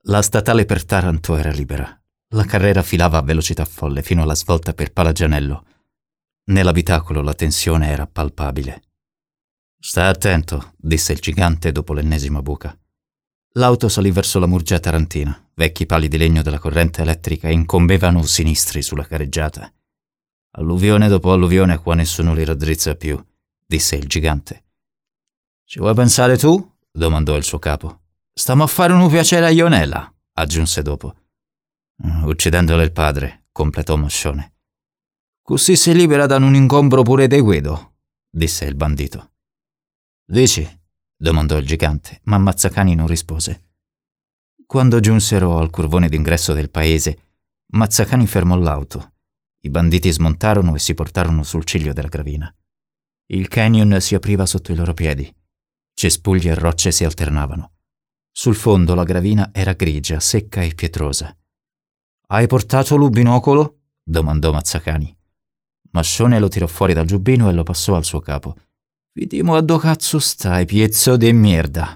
La statale per Taranto era libera. La carrera filava a velocità folle fino alla svolta per Palagianello. Nell'abitacolo la tensione era palpabile. «Sta attento», disse il gigante dopo l'ennesima buca. L'auto salì verso la Murgia tarantina. Vecchi pali di legno della corrente elettrica incombevano sinistri sulla careggiata. «Alluvione dopo alluvione, qua nessuno li raddrizza più», disse il gigante. «Ci vuoi pensare tu?» domandò il suo capo. «Stiamo a fare un piacere a Ionela», aggiunse dopo. «Uccidendole il padre», completò Mascione. «Così si libera da un ingombro pure De Guido», disse il bandito. «Dici?» domandò il gigante, ma Mazzacani non rispose. Quando giunsero al curvone d'ingresso del paese, Mazzacani fermò l'auto. I banditi smontarono e si portarono sul ciglio della gravina. Il canyon si apriva sotto i loro piedi. Cespugli e rocce si alternavano. Sul fondo la gravina era grigia, secca e pietrosa. «Hai portato il binocolo?» domandò Mazzacani. Mascione lo tirò fuori dal giubbino e lo passò al suo capo. «Vediamo a do cazzo stai, piezzo de merda!»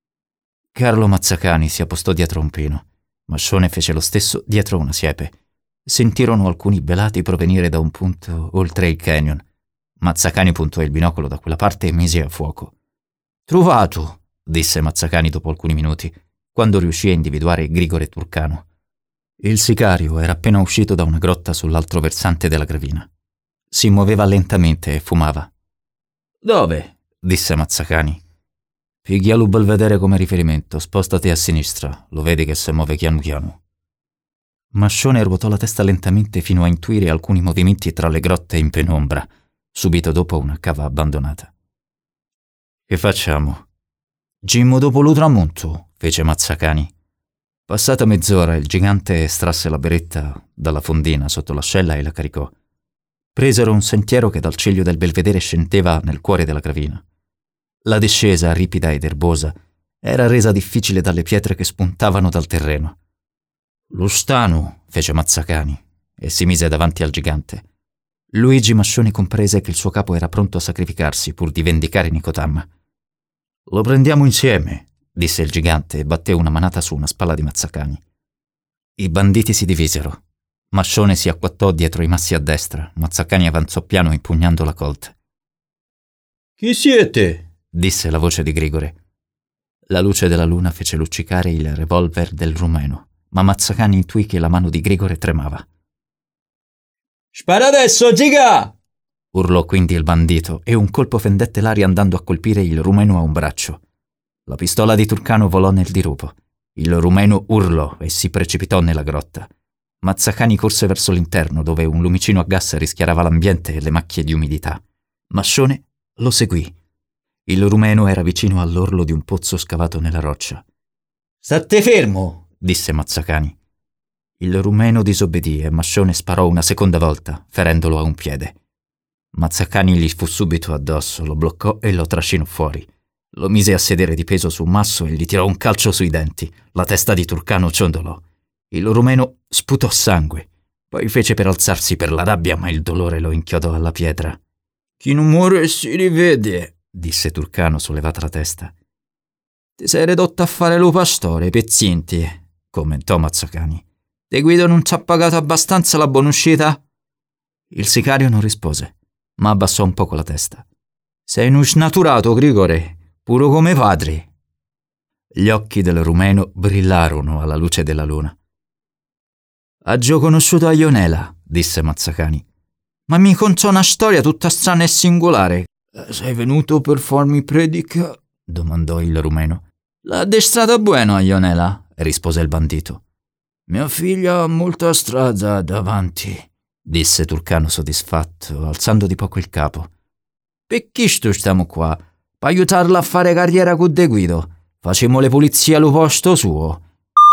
Carlo Mazzacani si appostò dietro un pino. Mascione fece lo stesso dietro una siepe. Sentirono alcuni belati provenire da un punto oltre il canyon. Mazzacani puntò il binocolo da quella parte e mise a fuoco. «Trovato!» disse Mazzacani dopo alcuni minuti, quando riuscì a individuare Grigore Turcano. Il sicario era appena uscito da una grotta sull'altro versante della gravina. Si muoveva lentamente e fumava. «Dove?» disse Mazzacani. «Piglialo belvedere come riferimento, spostati a sinistra, lo vedi che si muove piano piano». Mascione ruotò la testa lentamente fino a intuire alcuni movimenti tra le grotte in penombra, subito dopo una cava abbandonata. «Che facciamo?» «Gimmo dopo lo tramonto», fece Mazzacani. Passata mezz'ora il gigante estrasse la beretta dalla fondina sotto l'ascella e la caricò. Presero un sentiero che dal ciglio del belvedere scendeva nel cuore della gravina. La discesa, ripida ed erbosa, era resa difficile dalle pietre che spuntavano dal terreno. «Lo stano», fece Mazzacani e si mise davanti al gigante. Luigi Mascione comprese che il suo capo era pronto a sacrificarsi pur di vendicare Nicotamma. «Lo prendiamo insieme», disse il gigante e batté una manata su una spalla di Mazzacani. I banditi si divisero. Mascione si acquattò dietro i massi a destra. Mazzacani avanzò piano impugnando la colt. «Chi siete?» disse la voce di Grigore. La luce della luna fece luccicare il revolver del rumeno, ma Mazzacani intuì che la mano di Grigore tremava. «Spara adesso, giga!» urlò quindi il bandito e un colpo fendette l'aria andando a colpire il rumeno a un braccio. La pistola di Turcano volò nel dirupo. Il rumeno urlò e si precipitò nella grotta. Mazzacani corse verso l'interno dove un lumicino a gas rischiarava l'ambiente e le macchie di umidità. Mascione lo seguì. Il rumeno era vicino all'orlo di un pozzo scavato nella roccia. «State fermo!» disse Mazzacani. Il rumeno disobbedì e Mascione sparò una seconda volta, ferendolo a un piede. Mazzacani gli fu subito addosso, lo bloccò e lo trascinò fuori. Lo mise a sedere di peso su un masso e gli tirò un calcio sui denti. La testa di Turcano ciondolò. Il rumeno sputò sangue. Poi fece per alzarsi per la rabbia, ma il dolore lo inchiodò alla pietra. «Chi non muore si rivede», disse Turcano sollevata la testa. «Ti sei ridotto a fare lo pastore, pezzenti», commentò Mazzacani. «De Guido non ci ha pagato abbastanza la buonuscita?» Il sicario non rispose, ma abbassò un poco la testa. «Sei un snaturato, Grigore, puro come padri». Gli occhi del rumeno brillarono alla luce della luna. «Ha già conosciuto a Ionela», disse Mazzacani. «Ma mi contò una storia tutta strana e singolare». «Sei venuto per farmi predica?» domandò il rumeno. «L'ha addestrata buono a Ionela», rispose il bandito. «Mia figlia ha molta strada davanti», disse Turcano soddisfatto, alzando di poco il capo. «Per chi stiamo qua? Per aiutarla a fare carriera con De Guido. Facemmo le pulizie allo posto suo».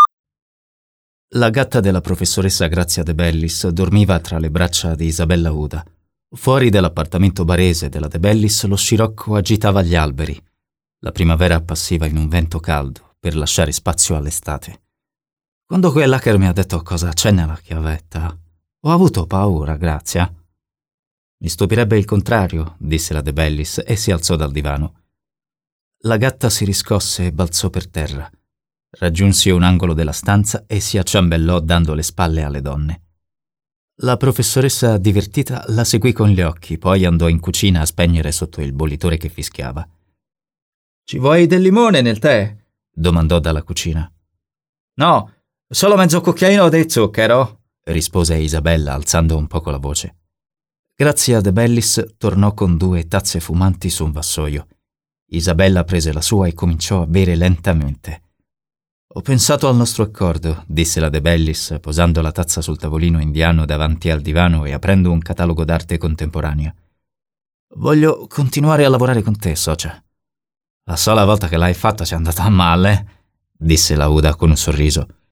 La gatta della professoressa Grazia De Bellis dormiva tra le braccia di Isabella Uda. Fuori dall'appartamento barese della De Bellis lo scirocco agitava gli alberi. La primavera appassiva in un vento caldo per lasciare spazio all'estate. Quando quell'hacker mi ha detto cosa c'è nella chiavetta, ho avuto paura, Grazia. Mi stupirebbe il contrario, disse la De Bellis e si alzò dal divano. La gatta si riscosse e balzò per terra. Raggiunse un angolo della stanza e si acciambellò dando le spalle alle donne. La professoressa, divertita, la seguì con gli occhi, poi andò in cucina a spegnere sotto il bollitore che fischiava. «Ci vuoi del limone nel tè?» domandò dalla cucina. «No, solo mezzo cucchiaino di zucchero», rispose Isabella alzando un poco la voce. Grazia De Bellis tornò con 2 tazze fumanti su un vassoio. Isabella prese la sua e cominciò a bere lentamente. «Ho pensato al nostro accordo», disse la De Bellis, posando la tazza sul tavolino indiano davanti al divano e aprendo un catalogo d'arte contemporanea. «Voglio continuare a lavorare con te, socia». «La sola volta che l'hai fatto ci è andata male», disse Lauda con un sorriso.